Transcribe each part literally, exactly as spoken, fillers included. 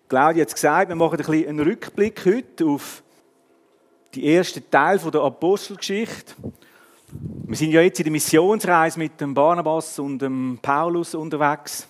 Claudia hat es gesagt, wir machen ein bisschen einen Rückblick heute auf die ersten Teil der Apostelgeschichte. Wir sind ja jetzt in der Missionsreise mit dem Barnabas und dem Paulus unterwegs.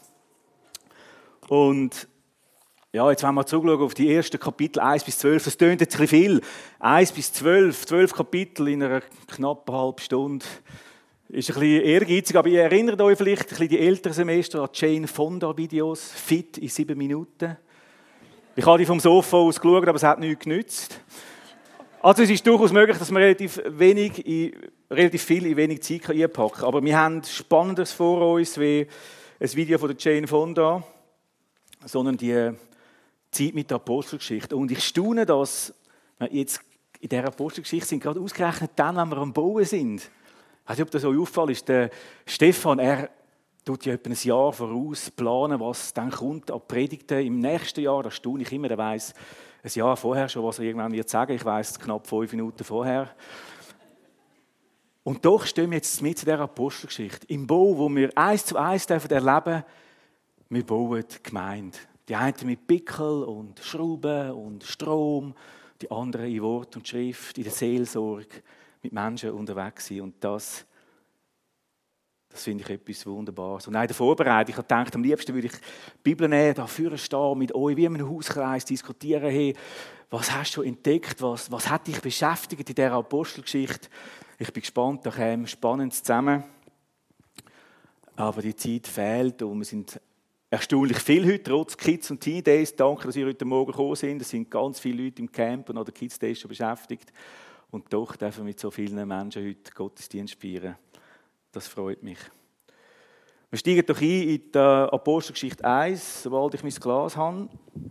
Und ja, jetzt wollen wir zurückschauen auf die ersten Kapitel eins bis zwölf. Das tönt jetzt ein bisschen viel. eins bis zwölf, zwölf Kapitel in einer knappen halben Stunde. Ist ein bisschen ehrgeizig, aber ihr erinnert euch vielleicht ein bisschen die älteren Semester an Jane Fonda-Videos. Fit in sieben Minuten. Ich habe die vom Sofa aus geschaut, aber es hat nichts genützt. Also es ist durchaus möglich, dass man relativ, wenig in, relativ viel in wenig Zeit einpacken kann. Aber wir haben Spannenderes vor uns, wie ein Video von der Jane Fonda, sondern die Zeit mit der Apostelgeschichte. Und ich staune, dass wir jetzt in dieser Apostelgeschichte sind, gerade ausgerechnet dann, wenn wir am Bauen sind. Ich weiß nicht, ob das euch auffällt, ist der Stefan, er tut ja etwa ein Jahr voraus planen, was dann kommt an Predigten im nächsten Jahr. Das staune ich immer, er weiss ein Jahr vorher schon, was er irgendwann wird sagen. Ich weiss es knapp fünf Minuten vorher. Und doch stehen wir jetzt mit in dieser Apostelgeschichte. Im Bau, wo wir eins zu eins erleben dürfen, wir bauen die Gemeinde. Die einen mit Pickel und Schrauben und Strom, die anderen in Wort und Schrift, in der Seelsorge, mit Menschen unterwegs sind. Und das, das finde ich etwas Wunderbares. Und auch in der Vorbereitung, ich habe gedacht, am liebsten würde ich die Bibel nehmen, da vorne stehen, mit euch wie in einem Hauskreis diskutieren. Hey, was hast du entdeckt? Was, was hat dich beschäftigt in dieser Apostelgeschichte? Ich bin gespannt, da käme Spannendes zusammen. Aber die Zeit fehlt und wir sind erstaunlich viel heute, trotz Kids und Teen Days. Danke, dass ihr heute Morgen gekommen sind. Es sind ganz viele Leute im Camp und an der Kids Days schon beschäftigt. Und doch dürfen wir mit so vielen Menschen heute Gottesdienst feiern. Das freut mich. Wir steigen doch ein in die Apostelgeschichte eins, sobald ich mein Glas habe.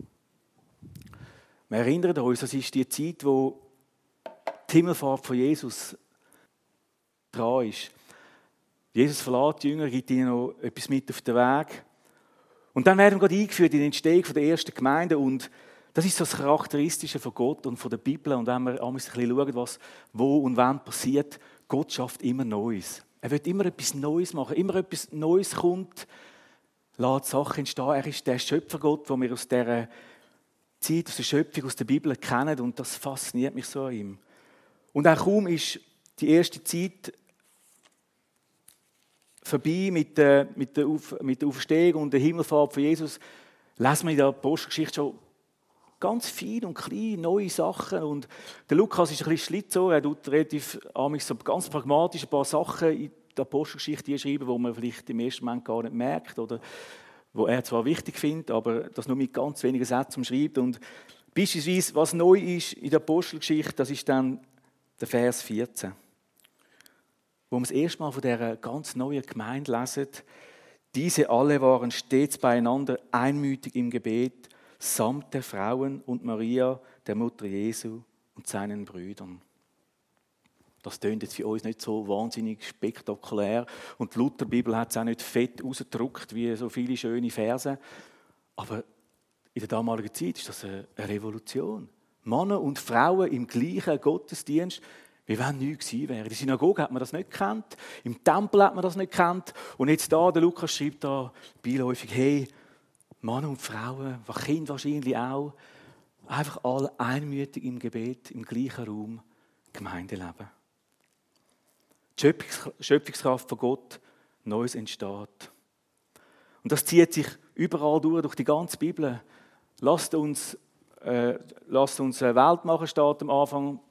Wir erinnern uns, das ist die Zeit, wo die Himmelfahrt von Jesus dran ist. Jesus verlässt die Jünger, gibt ihnen noch etwas mit auf den Weg. Und dann werden wir gerade eingeführt in die Entstehung der ersten Gemeinde. Und das ist so das Charakteristische von Gott und von der Bibel. Und wenn wir ein bisschen schauen, was wo und wann passiert, Gott schafft immer Neues. Er will immer etwas Neues machen. Immer etwas Neues kommt, lässt Sachen entstehen. Er ist der Schöpfergott, den wir aus dieser Zeit, aus der Schöpfung, aus der Bibel kennen. Und das fasziniert mich so an ihm. Und auch kaum ist die erste Zeit vorbei mit der, mit, der Auf, mit der Auferstehung und der Himmelfahrt von Jesus, lesen wir in der Apostelgeschichte schon ganz viele und kleine neue Sachen. Und der Lukas ist ein bisschen Schlitzohr, er tut relativ so ganz pragmatisch ein paar Sachen in der Apostelgeschichte schreiben, die man vielleicht im ersten Moment gar nicht merkt oder wo er zwar wichtig findet, aber das nur mit ganz wenigen Sätzen schreibt. Und beispielsweise, was neu ist in der Apostelgeschichte, das ist dann der Vers vierzehn. Wo wir das erste Mal von dieser ganz neuen Gemeinde lesen, diese alle waren stets beieinander einmütig im Gebet, samt der Frauen und Maria, der Mutter Jesu und seinen Brüdern. Das tönt jetzt für uns nicht so wahnsinnig spektakulär und die Lutherbibel hat es auch nicht fett ausgedruckt wie so viele schöne Verse. Aber in der damaligen Zeit ist das eine Revolution. Männer und Frauen im gleichen Gottesdienst, wie wenn nichts gewesen wäre. In der Synagoge hat man das nicht gekannt, im Tempel hat man das nicht gekannt. Und jetzt da, der Lukas schreibt da beiläufig, hey, Männer und Frauen, Kinder wahrscheinlich auch, einfach alle einmütig im Gebet, im gleichen Raum, Gemeindeleben. Die Schöpfungskraft von Gott, Neues entsteht. Und das zieht sich überall durch, durch die ganze Bibel. Lasst uns, äh, lasst uns eine Welt machen, steht am Anfang,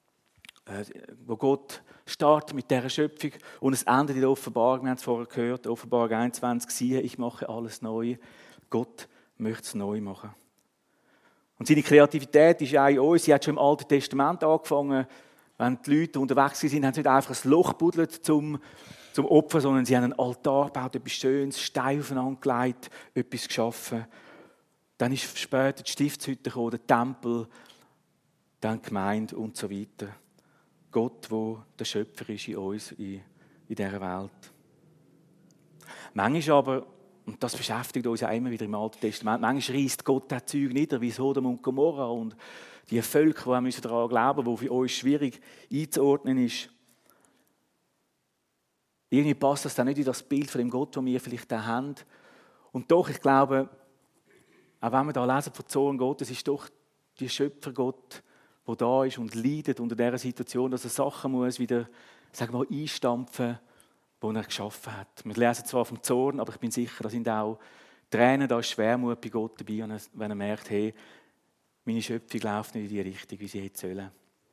wo Gott startet mit dieser Schöpfung und es endet in der Offenbarung, wir haben es vorher gehört, Offenbarung einundzwanzig, siehe, ich mache alles neu. Gott möchte es neu machen. Und seine Kreativität ist auch in uns, sie hat schon im Alten Testament angefangen, wenn die Leute unterwegs sind, haben sie nicht einfach ein Loch gebuddelt zum, zum Opfer, sondern sie haben einen Altar gebaut, etwas Schönes, Steine aufeinander gelegt, etwas geschaffen. Dann ist später die Stiftshütte gekommen, der Tempel, dann die Gemeinde und so weiter. Gott, der der Schöpfer ist in uns, in, in dieser Welt. Manchmal aber, und das beschäftigt uns ja immer wieder im Alten Testament, manchmal reisst Gott das Zeug nieder, wie Sodom und Gomorra und die Völker, die daran glauben müssen, die für uns schwierig einzuordnen ist. Irgendwie passt das dann nicht in das Bild von dem Gott, das wir vielleicht da haben. Und doch, ich glaube, auch wenn wir da lesen von Zorn Gottes, ist doch die Schöpfergott, der da ist und leidet unter dieser Situation, dass er Sachen muss wieder, sagen wir mal, einstampfen, die er geschaffen hat. Wir lesen zwar vom Zorn, aber ich bin sicher, da sind auch Tränen, da ist Schwermut bei Gott dabei, wenn er merkt, hey, meine Schöpfung läuft nicht in die Richtung, wie sie hätte sollen.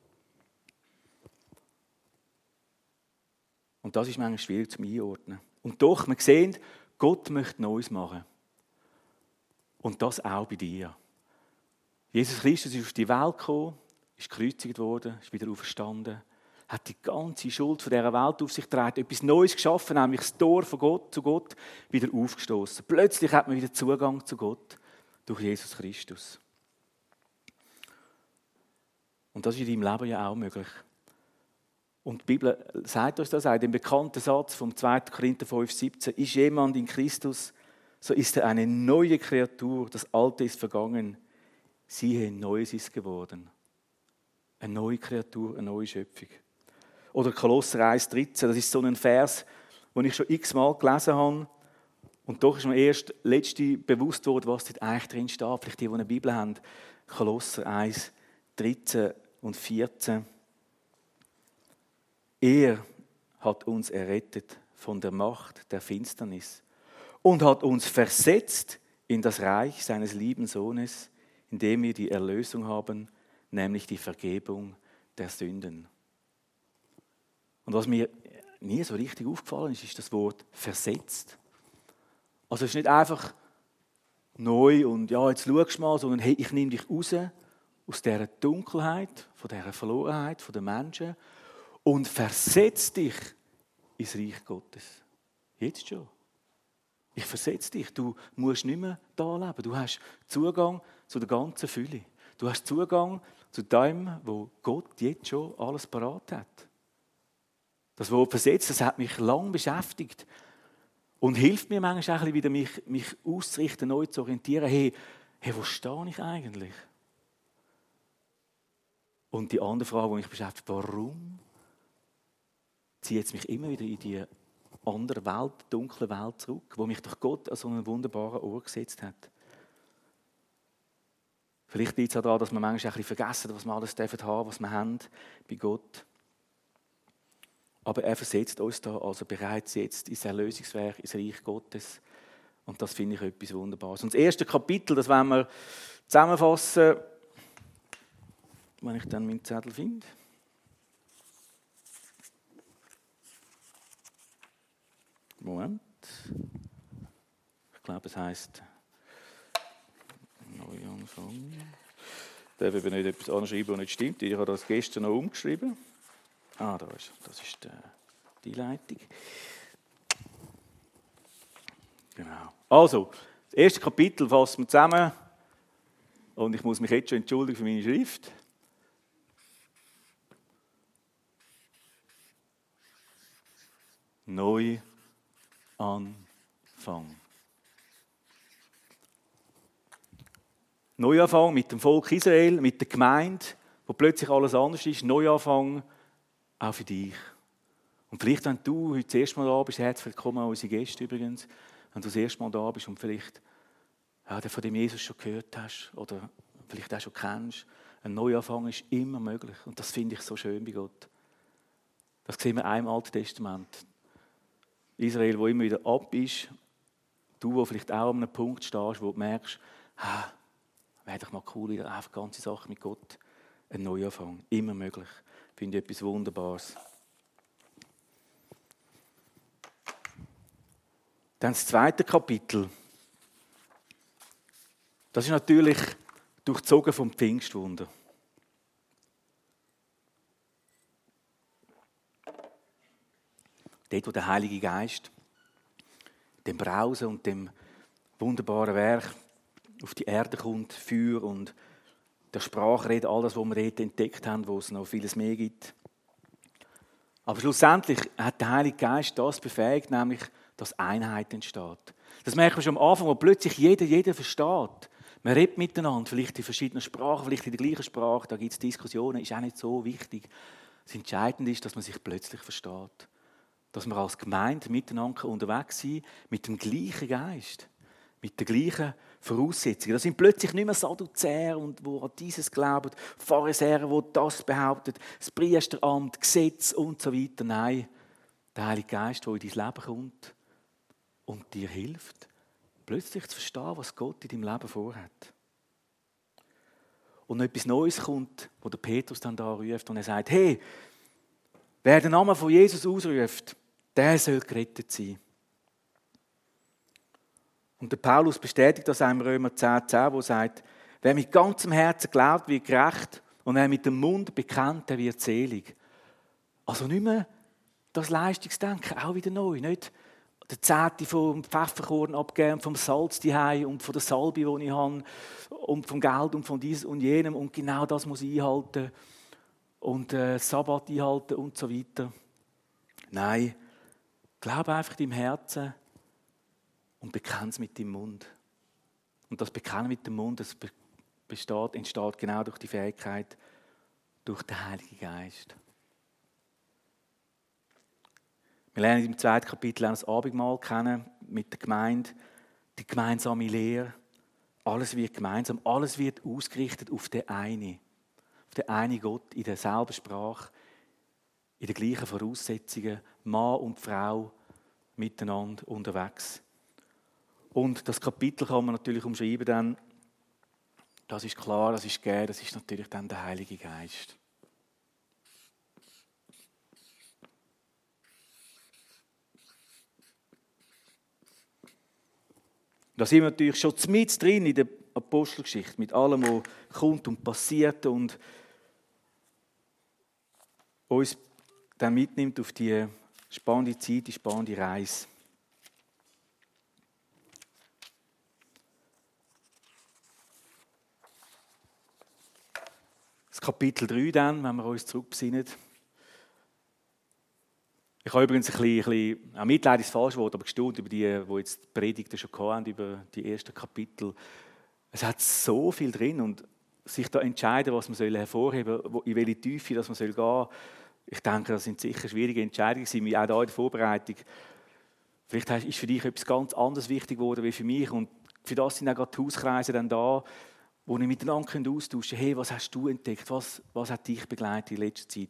Und das ist manchmal schwierig zu einordnen. Und doch, wir sehen, Gott möchte Neues machen. Und das auch bei dir. Jesus Christus ist auf die Welt gekommen, ist gekreuzigt worden, ist wieder auferstanden, hat die ganze Schuld von dieser Welt auf sich getragen, etwas Neues geschaffen, nämlich das Tor von Gott zu Gott wieder aufgestoßen. Plötzlich hat man wieder Zugang zu Gott durch Jesus Christus. Und das ist in deinem Leben ja auch möglich. Und die Bibel sagt uns das auch, den bekannten Satz vom zweiten Korinther fünf siebzehn, ist jemand in Christus, so ist er eine neue Kreatur, das Alte ist vergangen, siehe, Neues ist geworden. Eine neue Kreatur, eine neue Schöpfung. Oder Kolosser eins dreizehn, das ist so ein Vers, den ich schon x-mal gelesen habe. Und doch ist mir erst letzte bewusst geworden, was dort eigentlich drin steht. Vielleicht die, die eine Bibel haben. Kolosser eins dreizehn und vierzehn. Er hat uns errettet von der Macht der Finsternis und hat uns versetzt in das Reich seines lieben Sohnes, in dem wir die Erlösung haben, nämlich die Vergebung der Sünden. Und was mir nie so richtig aufgefallen ist, ist das Wort versetzt. Also es ist nicht einfach neu und ja, jetzt schaust du mal, sondern hey, ich nehme dich raus aus dieser Dunkelheit, von dieser Verlorenheit, von den Menschen und versetze dich ins Reich Gottes. Jetzt schon. Ich versetze dich. Du musst nicht mehr da leben. Du hast Zugang zu der ganzen Fülle. Du hast Zugang zu dem, wo Gott jetzt schon alles parat hat. Das Wort versetzt, das hat mich lange beschäftigt und hilft mir manchmal auch wieder, mich, mich auszurichten, neu zu orientieren. Hey, hey, wo stehe ich eigentlich? Und die andere Frage, die mich beschäftigt, warum zieht es mich immer wieder in die andere Welt, dunkle Welt zurück, wo mich doch Gott an so einen wunderbaren Ort gesetzt hat. Vielleicht liegt es auch daran, dass wir manchmal ein bisschen vergessen, was wir alles haben dürfen, was wir haben bei Gott. Aber er versetzt uns da also bereits jetzt ins Erlösungswerk, ins Reich Gottes. Und das finde ich etwas Wunderbares. Und das erste Kapitel, das wollen wir zusammenfassen, wenn ich dann meinen Zettel finde. Moment. Ich glaube, es heisst Neuanfang. Ich darf eben nicht etwas anschreiben, was nicht stimmt. Ich habe das gestern noch umgeschrieben. Ah, da ist, das ist die Einleitung. Genau. Also, das erste Kapitel fassen wir zusammen. Und ich muss mich jetzt schon entschuldigen für meine Schrift. Neuanfang. Neuanfang mit dem Volk Israel, mit der Gemeinde, wo plötzlich alles anders ist. Neuanfang auch für dich. Und vielleicht, wenn du heute das erste Mal da bist, herzlich willkommen an unsere Gäste übrigens, wenn du das erste Mal da bist und vielleicht ja, von dem Jesus schon gehört hast oder vielleicht auch schon kennst, ein Neuanfang ist immer möglich. Und das finde ich so schön bei Gott. Das sehen wir auch im Alten Testament. Israel, wo immer wieder ab ist, du, wo vielleicht auch an einem Punkt stehst, wo du merkst, ah, wäre doch mal cool, wieder einfach ganze Sachen mit Gott, ein Neuanfang, immer möglich. Ich finde etwas Wunderbares. Dann das zweite Kapitel. Das ist natürlich durchzogen vom Pfingstwunder. Dort, wo der Heilige Geist dem Brausen und dem wunderbaren Werk auf die Erde kommt, Feuer und der Sprachrede, alles, was wir dort entdeckt haben, wo es noch vieles mehr gibt. Aber schlussendlich hat der Heilige Geist das befähigt, nämlich, dass Einheit entsteht. Das merken wir schon am Anfang, wo plötzlich jeder, jeder versteht. Man redet miteinander, vielleicht in verschiedenen Sprachen, vielleicht in der gleichen Sprache, da gibt es Diskussionen, ist auch nicht so wichtig. Das Entscheidende ist, dass man sich plötzlich versteht. Dass wir als Gemeinde miteinander unterwegs sind, mit dem gleichen Geist, mit den gleichen Voraussetzungen. Das sind plötzlich nicht mehr Sadduzäer, und wo an dieses glauben, Pharisäer, wo das behaupten, das Priesteramt, Gesetz und so weiter. Nein, der Heilige Geist, der in dein Leben kommt und dir hilft, plötzlich zu verstehen, was Gott in deinem Leben vorhat. Und noch etwas Neues kommt, wo der Petrus dann da ruft und er sagt, hey, wer den Namen von Jesus ausruft, der soll gerettet sein. Und der Paulus bestätigt das im Römer zehn, zehn, wo er sagt, wer mit ganzem Herzen glaubt, wird gerecht, und wer mit dem Mund bekennt, der wird selig. Also nicht mehr das Leistungsdenken, auch wieder neu. Nicht der Zehnte vom Pfefferkorn abgeben, vom Salz daheim und von der Salbe, die ich habe, und vom Geld und von diesem und jenem. Und genau das muss ich einhalten. Und äh, Sabbat einhalten und so weiter. Nein, glaube einfach im Herzen und bekenne es mit dem Mund. Und das Bekennen mit dem Mund, das besteht, entsteht genau durch die Fähigkeit, durch den Heiligen Geist. Wir lernen im zweiten Kapitel auch das Abendmahl kennen, mit der Gemeinde, die gemeinsame Lehre. Alles wird gemeinsam, alles wird ausgerichtet auf den einen. Auf den einen Gott, in derselben Sprache, in den gleichen Voraussetzungen, Mann und Frau miteinander unterwegs. Und das Kapitel kann man natürlich umschreiben dann, das ist klar, das ist gegeben, das ist natürlich dann der Heilige Geist. Da sind wir natürlich schon mit drin in der Apostelgeschichte, mit allem, was kommt und passiert und uns dann mitnimmt auf die spannende Zeit, die spannende Reise. Das Kapitel drei dann, wenn wir uns zurückbesinnen. Ich habe übrigens ein bisschen, ein bisschen auch Mitleid ist das falsche Wort, aber gestaunt über die, die jetzt die Predigten schon hatten, über die ersten Kapitel. Es hat so viel drin und sich da entscheiden, was man hervorheben soll, in welche Tiefe dass man gehen soll. Ich denke, das sind sicher schwierige Entscheidungen, wie auch da in der Vorbereitung. Vielleicht ist für dich etwas ganz anderes wichtig geworden wie für mich und für das sind auch gerade die Hauskreise dann da, wo wir miteinander austauschen können. Hey, was hast du entdeckt? Was, was hat dich begleitet in letzter Zeit?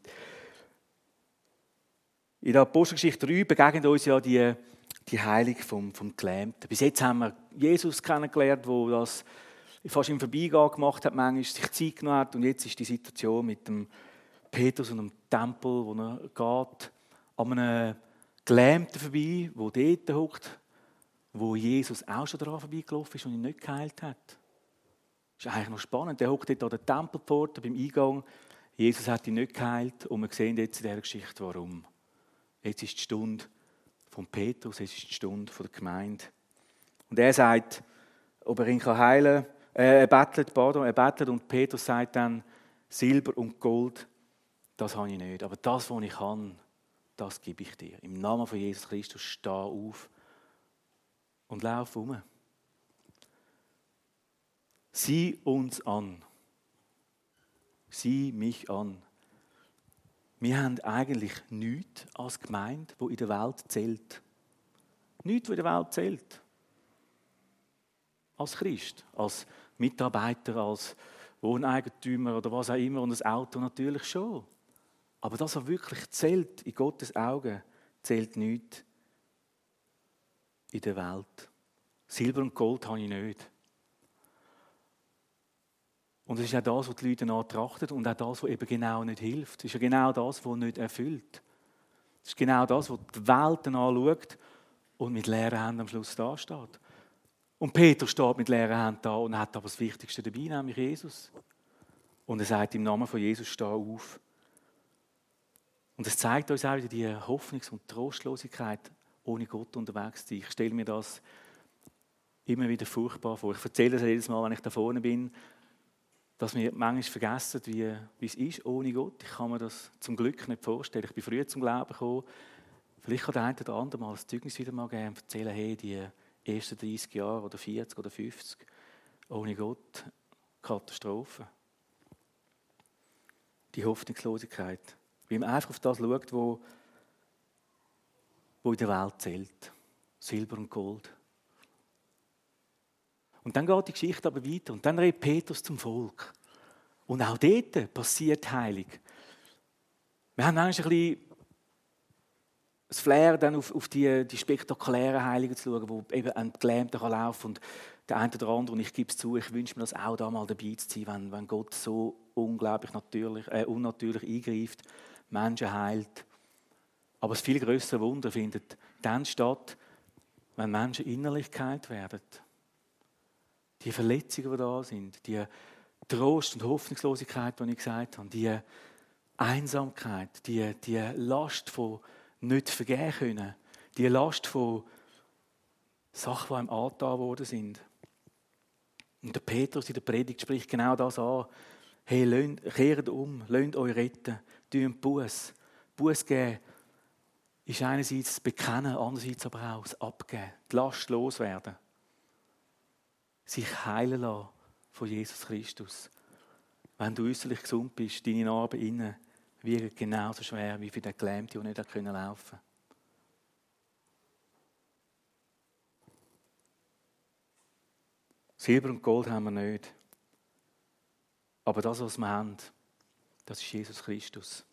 In der Apostelgeschichte drei begegnet uns ja die, die Heilung vom, vom Gelähmten. Bis jetzt haben wir Jesus kennengelernt, der das fast im Vorbeigehen gemacht hat, manchmal sich Zeit genommen hat. Und jetzt ist die Situation mit dem Petrus und dem Tempel, wo er geht, an einem Gelähmten vorbei, der dort hockt, wo Jesus auch schon daran vorbeigelaufen ist und ihn nicht geheilt hat. Das ist eigentlich noch spannend. Der hockt dort an der Tempelpforte beim Eingang. Jesus hat ihn nicht geheilt und wir sehen jetzt in dieser Geschichte, warum. Jetzt ist die Stunde von Petrus, jetzt ist die Stunde von der Gemeinde. Und er sagt, ob er ihn heilen kann. Äh, er bettelt, pardon, er bettelt und Petrus sagt dann, Silber und Gold, das habe ich nicht. Aber das, was ich kann, das gebe ich dir. Im Namen von Jesus Christus, steh auf und lauf um. Sieh uns an. Sieh mich an. Wir haben eigentlich nichts als Gemeinde, die in der Welt zählt. Nichts, was in der Welt zählt. Als Christ, als Mitarbeiter, als Wohneigentümer oder was auch immer und das Auto natürlich schon. Aber das, was wirklich zählt in Gottes Augen, zählt nichts in der Welt. Silber und Gold habe ich nicht. Und es ist auch das, was die Leute danach trachten und auch das, was eben genau nicht hilft. Es ist ja genau das, was nicht erfüllt. Es ist genau das, was die Welt danach schaut und mit leeren Händen am Schluss da steht. Und Peter steht mit leeren Händen da und hat aber das Wichtigste dabei, nämlich Jesus. Und er sagt im Namen von Jesus, steh auf. Und es zeigt uns auch wieder die Hoffnungs- und Trostlosigkeit, ohne Gott unterwegs zu sein. Ich stelle mir das immer wieder furchtbar vor. Ich erzähle das jedes Mal, wenn ich da vorne bin, dass wir manchmal vergessen, wie, wie es ist ohne Gott. Ich kann mir das zum Glück nicht vorstellen. Ich bin früh zum Glauben gekommen. Vielleicht kann der eine oder andere mal das Zeugnis wieder mal geben und erzählen, hey, die ersten dreißig Jahre oder vierzig oder fünfzig, ohne Gott, Katastrophe. Die Hoffnungslosigkeit. Weil man einfach auf das schaut, wo, wo in der Welt zählt. Silber und Gold. Und dann geht die Geschichte aber weiter. Und dann redet Petrus zum Volk. Und auch dort passiert Heilung. Wir haben manchmal ein bisschen das Flair, dann auf, auf die, die spektakulären Heilungen zu schauen, wo eben ein Gelähmter laufen kann. Und der eine oder andere, und ich gebe es zu, ich wünsche mir das auch, da mal dabei zu sein, wenn, wenn Gott so unglaublich natürlich, äh, unnatürlich eingreift, Menschen heilt. Aber das viel größere Wunder findet dann statt, wenn Menschen Innerlichkeit werden. Die Verletzungen, die da sind, die Trost und Hoffnungslosigkeit, die ich gesagt habe, die Einsamkeit, die, die Last von nicht vergeben können, die Last von Sachen, die einem angetan worden sind. Und der Petrus in der Predigt spricht genau das an. Hey, löhnt, kehrt um, lasst euch retten, tut Buß. Buß geben ist einerseits das Bekennen, andererseits aber auch das Abgeben, die Last loswerden. Sich heilen lassen von Jesus Christus. Wenn du äußerlich gesund bist, deine Narben innen wiegen genauso schwer wie für den Gelähmten, der nicht laufen konnte. Silber und Gold haben wir nicht. Aber das, was wir haben, das ist Jesus Christus.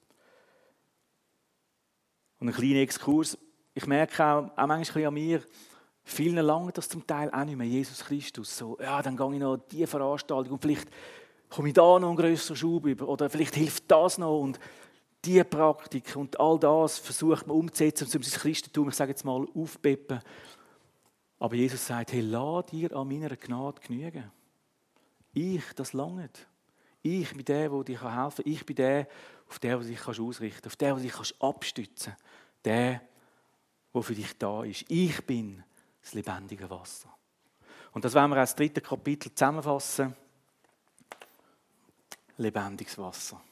Und ein kleiner Exkurs. Ich merke auch, auch manchmal an mir, vielen lange das zum Teil auch nicht mehr, Jesus Christus. So, ja, dann gehe ich noch an diese Veranstaltung und vielleicht komme ich da noch einen grösseren Schub über. Oder vielleicht hilft das noch. Und diese Praktik und all das versucht man umzusetzen, um sein Christentum, ich sage jetzt mal, aufpeppen. Aber Jesus sagt, hey, lass dir an meiner Gnade genügen. Ich, das langt. Ich bin der, der dir helfen kann. Ich bin der, auf den du dich ausrichten kannst, auf den du dich abstützen kannst. Der, der für dich da ist. Ich bin das lebendige Wasser. Und das wollen wir als dritte Kapitel zusammenfassen. Lebendiges Wasser.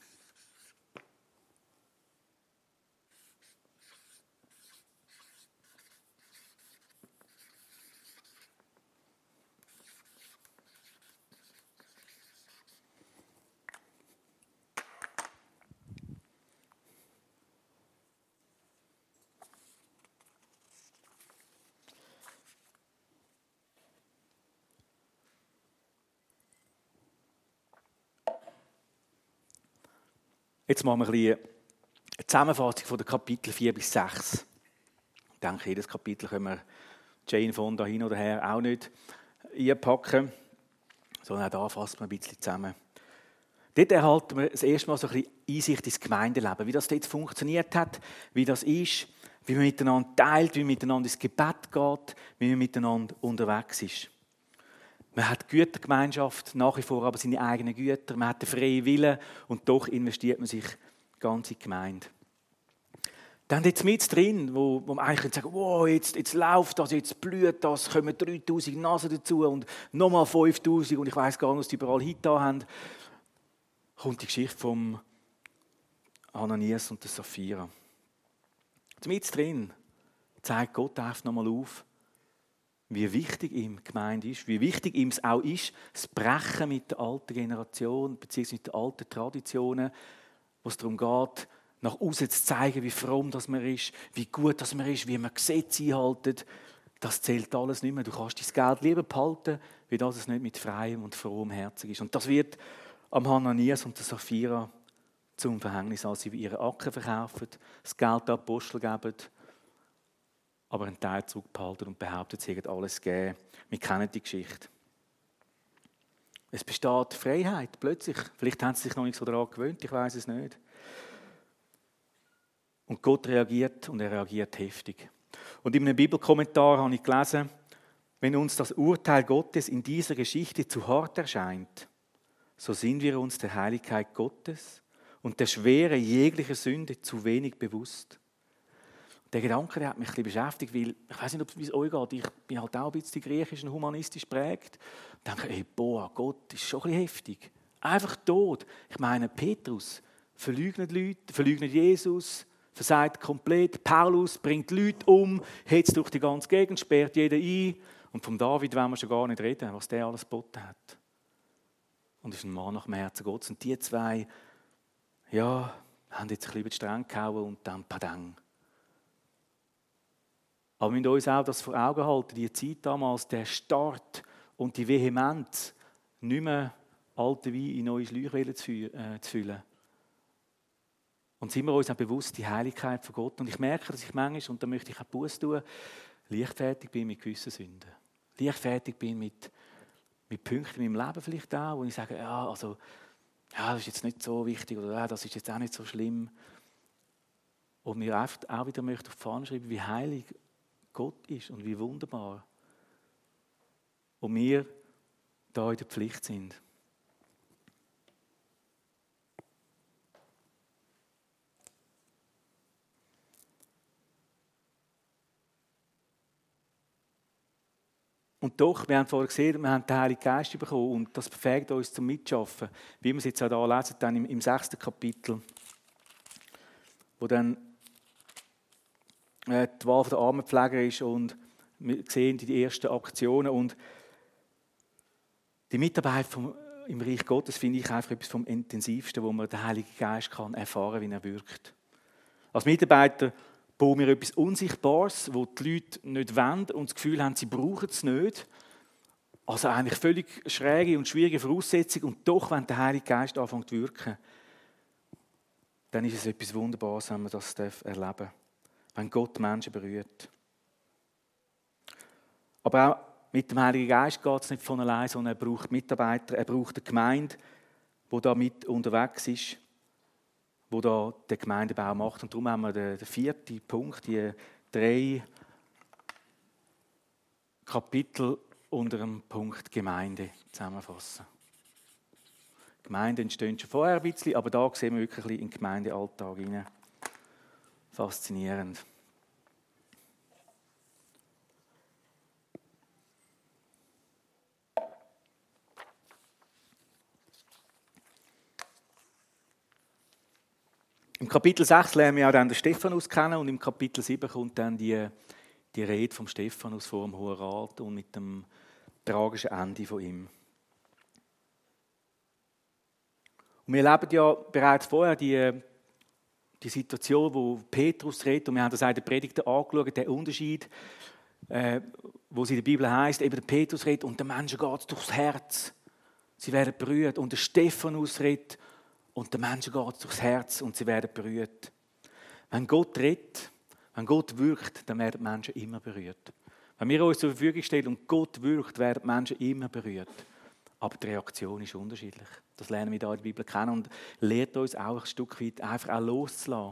Jetzt machen wir ein bisschen eine Zusammenfassung von den Kapiteln vier bis sechs. Ich denke, jedes Kapitel können wir Jane Fonda hin oder her auch nicht einpacken, sondern auch da fassen wir ein bisschen zusammen. Dort erhalten wir das erste Mal so ein bisschen Einsicht ins Gemeindeleben, wie das dort funktioniert hat, wie das ist, wie man miteinander teilt, wie man miteinander ins Gebet geht, wie man miteinander unterwegs ist. Man hat Gütergemeinschaft, nach wie vor aber seine eigenen Güter, man hat den freien Willen und doch investiert man sich ganz in die Gemeinde. Dann jetzt mit drin, wo, wo man eigentlich sagen kann, wow, jetzt, jetzt läuft das, jetzt blüht das, kommen dreitausend Nasen dazu und nochmal fünftausend und ich weiss gar nicht, was die überall hingetan haben, kommt die Geschichte vom Ananias und der Sapphira. Mit drin zeigt Gott einfach nochmal auf, wie wichtig ihm die Gemeinde ist, wie wichtig ihm es auch ist, das Brechen mit der alten Generation, beziehungsweise mit den alten Traditionen, wo es darum geht, nach außen zu zeigen, wie fromm das man ist, wie gut das man ist, wie man Gesetze einhält. Das zählt alles nicht mehr. Du kannst dein Geld lieber behalten, wie das es nicht mit freiem und frohem Herzen ist. Und das wird am Hananias und der Sapphira zum Verhängnis, als sie ihre Acker verkaufen, das Geld an Apostel geben, aber einen Teil zurückbehalten und behaupten, sie hätten alles gegeben. Wir kennen die Geschichte. Es besteht Freiheit, plötzlich. Vielleicht haben sie sich noch nicht so daran gewöhnt, ich weiß es nicht. Und Gott reagiert und er reagiert heftig. Und in einem Bibelkommentar habe ich gelesen, wenn uns das Urteil Gottes in dieser Geschichte zu hart erscheint, so sind wir uns der Heiligkeit Gottes und der Schwere jeglicher Sünde zu wenig bewusst. Der Gedanke, der hat mich ein bisschen beschäftigt, weil ich weiß nicht, wie es euch geht. Ich bin halt auch ein bisschen griechisch und humanistisch geprägt. Ich denke, hey, boah, Gott ist schon ein bisschen heftig. Einfach tot. Ich meine, Petrus verleugnet Leute, verleugnet Jesus, versagt komplett. Paulus bringt Leute um, hetzt durch die ganze Gegend, sperrt jeden ein. Und vom David wollen wir schon gar nicht reden, was der alles geboten hat. Und ist ein Mann nach dem Herzen Gottes. Und die zwei, ja, haben jetzt ein bisschen streng gehauen und dann padang. Aber wir müssen uns auch das vor Augen halten, die Zeit damals, der Start und die Vehemenz, nicht mehr alten Wein in neue Schläuche zu füllen. Und sind wir uns auch bewusst, die Heiligkeit von Gott. Und ich merke, dass ich manchmal, und da möchte ich auch Buße tun, leichtfertig bin mit gewissen Sünden. Leichtfertig bin mit, mit Punkten in meinem Leben vielleicht auch, wo ich sage, ja, also, ja, das ist jetzt nicht so wichtig oder ja, das ist jetzt auch nicht so schlimm. Und mir einfach auch wieder möchte auf die Fahne schreiben, wie heilig Gott ist und wie wunderbar. Und wir da in der Pflicht sind. Und doch, wir haben vorher gesehen, wir haben den Heiligen Geist bekommen und das befähigt uns zum Mitschaffen. Wie wir es jetzt auch hier lesen, dann im, im sechsten Kapitel, wo dann äh, die Wahl der Armenpfleger ist und wir sehen die ersten Aktionen und die Mitarbeit vom, im Reich Gottes finde ich einfach etwas vom Intensivsten, wo man den Heiligen Geist kann erfahren, wie er wirkt. Als Mitarbeiter bauen wir etwas Unsichtbares, wo die Leute nicht wollen und das Gefühl haben, sie brauchen es nicht. Also eigentlich völlig schräge und schwierige Voraussetzungen. Und doch, wenn der Heilige Geist anfängt zu wirken, dann ist es etwas Wunderbares, wenn man das erleben darf. Wenn Gott Menschen berührt. Aber auch mit dem Heiligen Geist geht es nicht von allein, sondern er braucht Mitarbeiter, er braucht eine Gemeinde, die da mit unterwegs ist, wo da der Gemeindebau macht. Und darum haben wir den, den vierten Punkt, die drei Kapitel unter dem Punkt Gemeinde zusammenfassen. Gemeinde entsteht schon vorher ein bisschen, aber da sehen wir wirklich ein bisschen in den Gemeindealltag hinein. Faszinierend. Im Kapitel sechs lernen wir auch dann den Stephanus kennen und im Kapitel sieben kommt dann die, die Rede vom Stephanus vor dem Hohen Rat und mit dem tragischen Ende von ihm. Und wir erleben ja bereits vorher die, die Situation, wo Petrus redet, und wir haben das auch in der Predigt angeschaut, der Unterschied, äh, wo es in der Bibel heißt, eben der Petrus redet und den Menschen geht es durchs Herz. Sie werden berührt. Und der Stephanus redet und den Menschen geht es durchs Herz und sie werden berührt. Wenn Gott redet, wenn Gott wirkt, dann werden die Menschen immer berührt. Wenn wir uns zur Verfügung stellen und Gott wirkt, werden die Menschen immer berührt. Aber die Reaktion ist unterschiedlich. Das lernen wir hier in der Bibel kennen und lehrt uns auch ein Stück weit einfach auch loszulassen.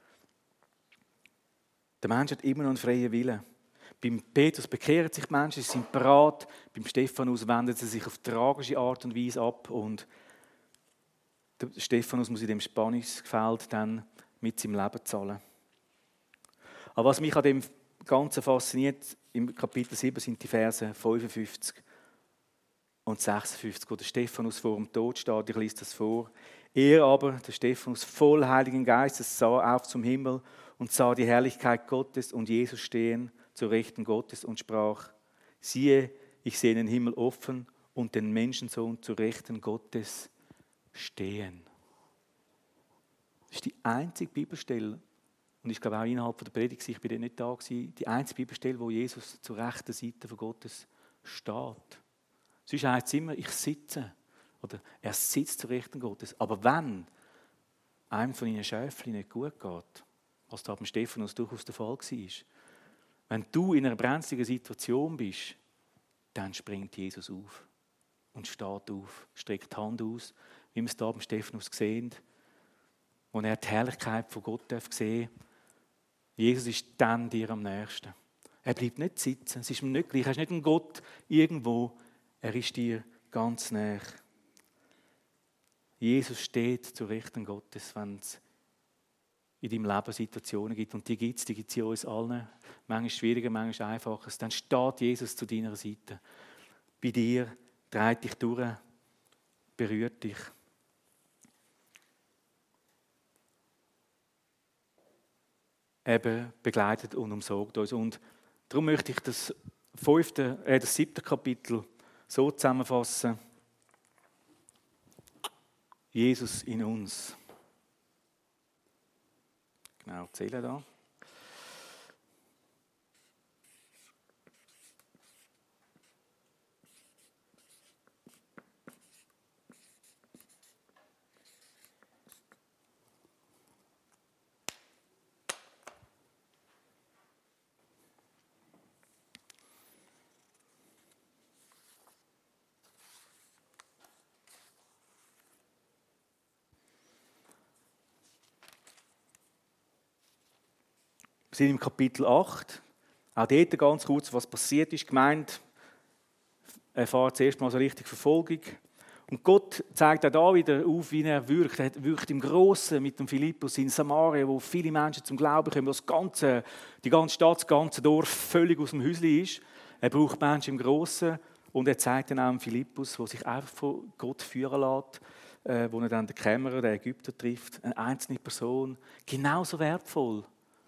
Der Mensch hat immer noch einen freien Willen. Beim Petrus bekehren sich die Menschen, sie sind bereit. Beim Stephanus wenden sie sich auf tragische Art und Weise ab. Und der Stephanus muss in dem Spannungsfeld dann mit seinem Leben zahlen. Aber was mich an dem Ganzen fasziniert, im Kapitel sieben sind die Verse fünfundfünfzig und sechsundfünfzig, wo der Stephanus vor dem Tod steht. Ich lese das vor. Er aber, der Stephanus, voll Heiligen Geistes, sah auf zum Himmel und sah die Herrlichkeit Gottes und Jesus stehen zur Rechten Gottes und sprach: Siehe, ich sehe den Himmel offen und den Menschensohn zur Rechten Gottes stehen. Das ist die einzige Bibelstelle, und ich glaube auch innerhalb der Predigt, ich bin dort nicht da gewesen, die einzige Bibelstelle, wo Jesus zur rechten Seite von Gottes steht. Sonst heißt es immer, ich sitze. Oder er sitzt zur Rechten Gottes. Aber wenn einem von ihnen Schäfchen nicht gut geht, was da beim Stephanus durchaus der Fall war, wenn du in einer brenzligen Situation bist, dann springt Jesus auf und steht auf, streckt die Hand aus, wie wir es da beim Stephanus sehen, wo er die Herrlichkeit von Gott sehen darf. Jesus ist dann dir am nächsten. Er bleibt nicht sitzen, es ist ihm nicht gleich. Er ist nicht ein Gott irgendwo, er ist dir ganz nah. Jesus steht zur Rechten Gottes, wenn es in deinem Leben Situationen gibt. Und die gibt es, die gibt es in uns allen. Manchmal schwieriger, manchmal einfacher. Dann steht Jesus zu deiner Seite. Bei dir, dreht dich durch, berührt dich. Eben begleitet und umsorgt uns. Und darum möchte ich das fünfte, äh, das siebte Kapitel so zusammenfassen. Jesus in uns. Genau, zähle da. Wir sind im Kapitel acht. Auch dort ganz kurz, was passiert ist. Die Gemeinde erfährt zuerst mal so richtig Verfolgung. Und Gott zeigt auch da wieder auf, wie er wirkt. Er wirkt im Grossen mit dem Philippus in Samaria, wo viele Menschen zum Glauben kommen, wo das ganze, die ganze Stadt, das ganze Dorf völlig aus dem Häuschen ist. Er braucht Menschen im Grossen und er zeigt dann auch dem Philippus, der sich einfach von Gott führen lässt, äh, wo er dann den Kämmerer, den Ägypter trifft, eine einzelne Person, genauso wertvoll.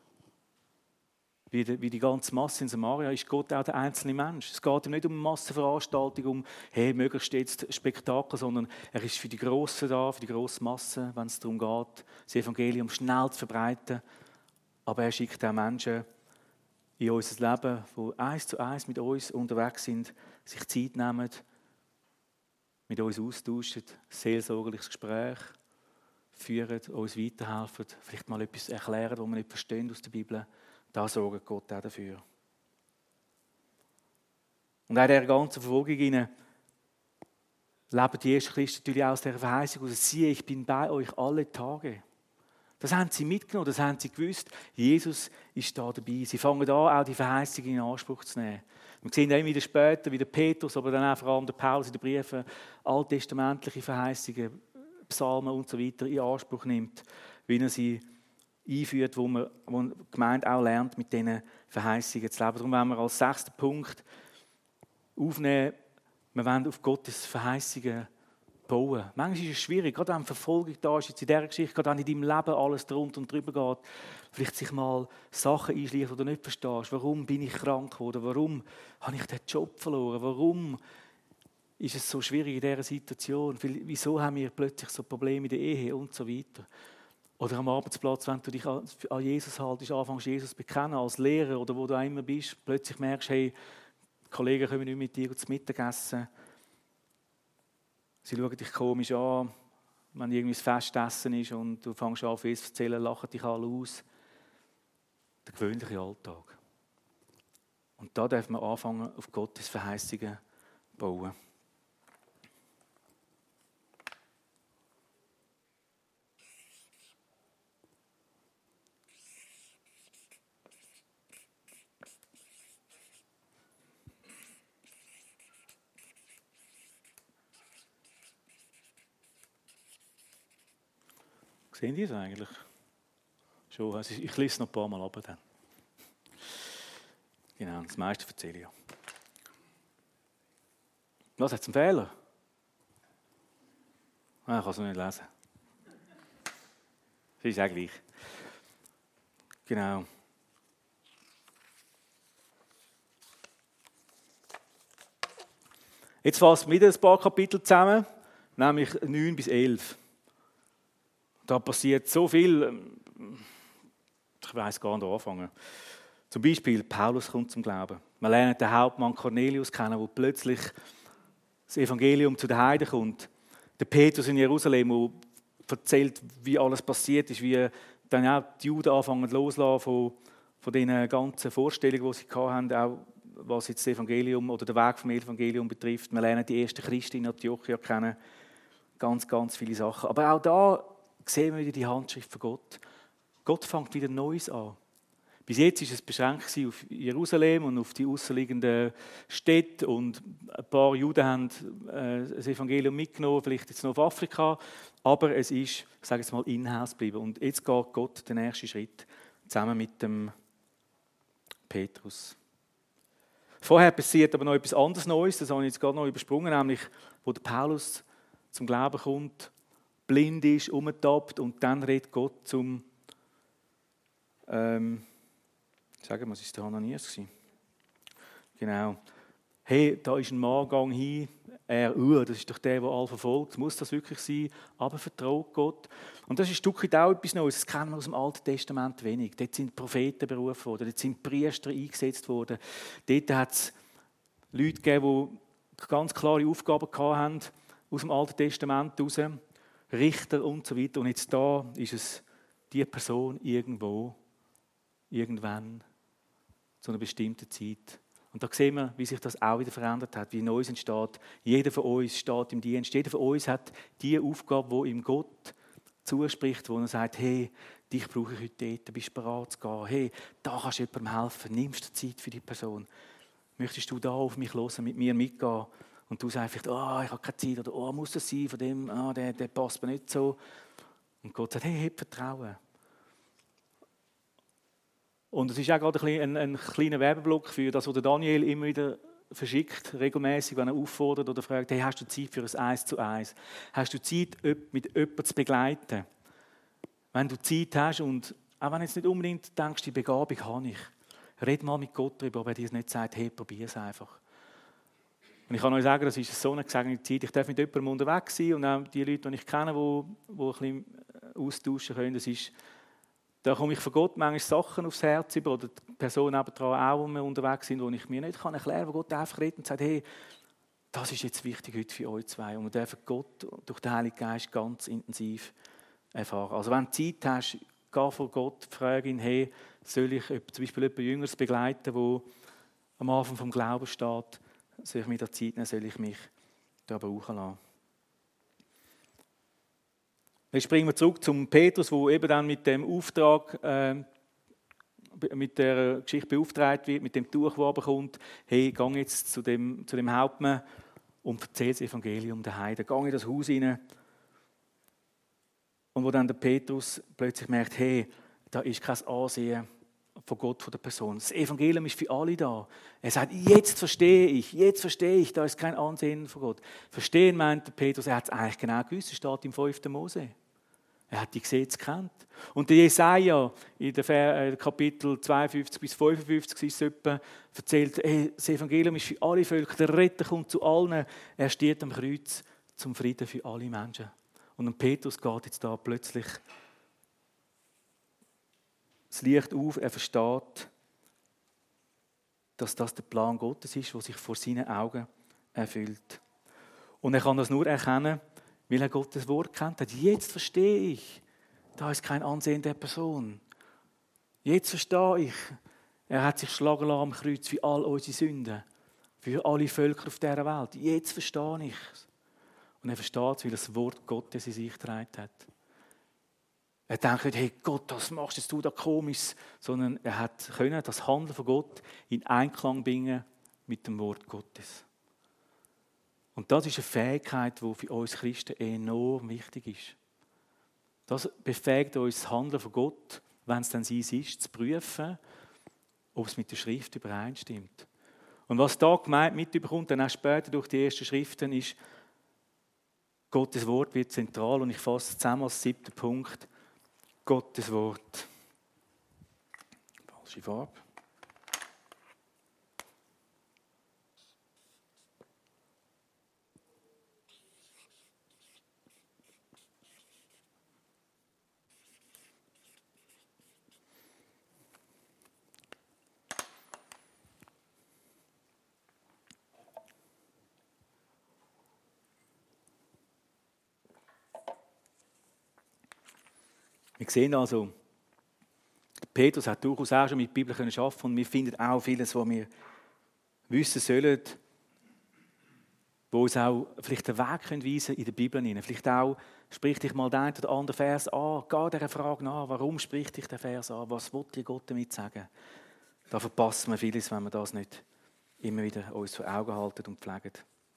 Wie die, wie die ganze Masse in Samaria ist Gott auch der einzelne Mensch. Es geht ihm nicht um eine Massenveranstaltung, um hey, möglichst jetzt Spektakel, sondern er ist für die Grossen da, für die grosse Masse, wenn es darum geht, das Evangelium schnell zu verbreiten. Aber er schickt auch Menschen in unser Leben, die eins zu eins mit uns unterwegs sind, sich Zeit nehmen, mit uns austauschen, seelsorgerliches Gespräch führen, uns weiterhelfen, vielleicht mal etwas erklären, was wir nicht verstehen aus der Bibel. Da sorgt Gott auch dafür. Und auch in dieser ganzen Verfolgung leben die ersten Christen natürlich auch aus dieser Verheißung aus. Siehe, ich bin bei euch alle Tage. Das haben sie mitgenommen, das haben sie gewusst. Jesus ist da dabei. Sie fangen an, auch die Verheißung in Anspruch zu nehmen. Wir sehen dann wieder später, wie der Petrus, aber dann auch vor allem der Paulus in den Briefen, alttestamentliche Verheißungen, Psalmen und so weiter in Anspruch nimmt, wie er sie einführt, wo man, wo die Gemeinde auch lernt, mit diesen Verheißungen zu leben. Darum wollen wir als sechsten Punkt aufnehmen, wir wollen auf Gottes Verheißungen bauen. Manchmal ist es schwierig, gerade wenn Verfolgung da ist, jetzt in dieser Geschichte, gerade wenn in deinem Leben alles drunter und drüber geht, vielleicht sich mal Sachen einschleichen, die du nicht verstehst. Warum bin ich krank geworden? Warum habe ich den Job verloren? Warum ist es so schwierig in dieser Situation? Wieso haben wir plötzlich so Probleme in der Ehe und so weiter? Oder am Arbeitsplatz, wenn du dich an Jesus haltest, anfängst Jesus zu bekennen als Lehrer oder wo du auch immer bist, plötzlich merkst, hey, die Kollegen können nicht mit dir zu Mittag essen. Sie schauen dich komisch an, wenn irgendwie das Festessen ist und du fängst an, Fest zu erzählen, lachen dich alle aus. Der gewöhnliche Alltag. Und da darf man anfangen, auf Gottes Verheißungen zu bauen. Sehen die es eigentlich? Schon, also ich lese es noch ein paar Mal ab. Dann. Genau, das meiste erzähle ich ja. Was, hat es einen Fehler? Ah, ich kann es noch nicht lesen. Das ist auch gleich. Genau. Jetzt fassen wir wieder ein paar Kapitel zusammen, nämlich neun bis elf. Da passiert so viel, ich weiß gar nicht, wo anfangen. Zum Beispiel, Paulus kommt zum Glauben. Wir lernen den Hauptmann Cornelius kennen, der plötzlich das Evangelium zu den Heiden kommt. Der Petrus in Jerusalem, der erzählt, wie alles passiert ist, wie dann auch die Juden anfangen loszulassen von, von den ganzen Vorstellungen, die sie hatten, auch was jetzt das Evangelium oder den Weg vom Evangelium betrifft. Wir lernen die ersten Christen in Antiochia kennen. Ganz, ganz viele Sachen. Aber auch da sehen wir wieder die Handschrift von Gott. Gott fängt wieder Neues an. Bis jetzt war es beschränkt auf Jerusalem und auf die ausserliegenden Städte und ein paar Juden haben das Evangelium mitgenommen, vielleicht jetzt noch auf Afrika, aber es ist, ich sage jetzt mal, in-house geblieben. Und jetzt geht Gott den nächsten Schritt zusammen mit dem Petrus. Vorher passiert aber noch etwas anderes Neues, das habe ich jetzt gerade noch übersprungen, nämlich wo der Paulus zum Glauben kommt, blind ist, umgetappt und dann redet Gott zum, ähm, sagen wir, was ist der Hananias? Genau. Hey, da ist ein Mann, gang hin, er, uh, das ist doch der, der alle verfolgt, muss das wirklich sein? Aber vertraut Gott. Und das ist ein Stückchen auch etwas Neues, das kennen wir aus dem Alten Testament wenig. Dort sind Propheten berufen worden, dort sind Priester eingesetzt worden, dort hat es Leute gegeben, die ganz klare Aufgaben hatten, aus dem Alten Testament heraus. Richter und so weiter. Und jetzt da ist es die Person irgendwo, irgendwann, zu einer bestimmten Zeit. Und da sehen wir, wie sich das auch wieder verändert hat, wie Neues entsteht. Jeder von uns steht im Dienst. Jeder von uns hat die Aufgabe, die ihm Gott zuspricht, wo er sagt, hey, dich brauche ich heute dort, bist du bereit zu gehen, hey, da kannst du jemandem helfen, nimmst du Zeit für die Person. Möchtest du da auf mich hören, mit mir mitgehen? Und du sagst vielleicht, oh, ich habe keine Zeit, oder oh, muss das sein, von dem, oh, der, der passt mir nicht so. Und Gott sagt, hey, hab Vertrauen. Und es ist auch gerade ein, ein, ein kleiner Werbeblock für das, was der Daniel immer wieder verschickt, regelmäßig, wenn er auffordert oder fragt, hey, hast du Zeit für ein Eins zu Eins? Hast du Zeit, mit jemandem zu begleiten? Wenn du Zeit hast und auch wenn du jetzt nicht unbedingt denkst, die Begabung habe ich, red mal mit Gott darüber, ob er dir nicht sagt, hey, probier es einfach. Und ich kann euch sagen, das ist so eine gesegnete Zeit. Ich darf mit jemandem unterwegs sein und auch die Leute, die ich kenne, die, die ein bisschen austauschen können, das ist, da komme ich von Gott manchmal Sachen aufs Herz über oder die Person nebendran auch, wo wir unterwegs sind, wo ich mir nicht erklären kann, wo Gott einfach redet und sagt, hey, das ist jetzt wichtig heute für euch zwei. Und wir dürfen Gott durch den Heiligen Geist ganz intensiv erfahren. Also wenn du Zeit hast, geh vor Gott, frage ihn, hey, soll ich zum Beispiel jemanden Jüngeres begleiten, der am Anfang vom Glauben steht, soll ich mir da Zeit nehmen, soll ich mich da brauchen lassen. Jetzt springen wir zurück zum Petrus, der eben dann mit dem Auftrag, äh, mit der Geschichte beauftragt wird, mit dem Tuch, das er bekommt. Hey, geh jetzt zu dem, zu dem Hauptmann und erzähl das Evangelium der Heiden. Geh in das Haus rein. Und wo dann der Petrus plötzlich merkt, hey, da ist kein Ansehen von Gott, von der Person. Das Evangelium ist für alle da. Er sagt, jetzt verstehe ich, jetzt verstehe ich, da ist kein Ansehen von Gott. Verstehen meint der Petrus, er hat es eigentlich genau gewusst, es steht im fünften Mose. Er hat die Gesetze gekannt. Und der Jesaja, in den Kapitel zweiundfünfzig bis fünfundfünfzig, ist es etwa, erzählt, hey, das Evangelium ist für alle Völker, der Retter kommt zu allen, er steht am Kreuz zum Frieden für alle Menschen. Und dem Petrus geht jetzt da plötzlich das Licht auf, er versteht, dass das der Plan Gottes ist, der sich vor seinen Augen erfüllt. Und er kann das nur erkennen, weil er Gottes Wort kennt hat. Jetzt verstehe ich, da ist kein Ansehen der Person. Jetzt verstehe ich, er hat sich schlagen lassen am Kreuz für all unsere Sünden, für alle Völker auf dieser Welt. Jetzt verstehe ich es. Und er versteht es, weil er das Wort Gottes in sich getragen hat. Er denkt nicht, hey Gott, was machst jetzt du da komisch, sondern er hat können das Handeln von Gott in Einklang bringen mit dem Wort Gottes. Und das ist eine Fähigkeit, die für uns Christen enorm wichtig ist. Das befähigt uns, das Handeln von Gott, wenn es dann sein ist, zu prüfen, ob es mit der Schrift übereinstimmt. Und was da gemeint mitbekommt, dann auch später durch die ersten Schriften, ist, Gottes Wort wird zentral. Und ich fasse zusammen als siebten Punkt, Gottes Wort. Falsche Farbe. Wir sehen also, Petrus hat durchaus auch schon mit der Bibel arbeiten können und wir finden auch vieles, was wir wissen sollen, wo uns auch vielleicht einen Weg weisen können in der Bibel hinein. Vielleicht auch spricht dich mal der eine oder andere Vers an, geh dieser Frage nach, warum spricht dich der Vers an, was will dir Gott damit sagen? Da verpassen wir vieles, wenn wir das nicht immer wieder uns vor Augen halten und pflegen.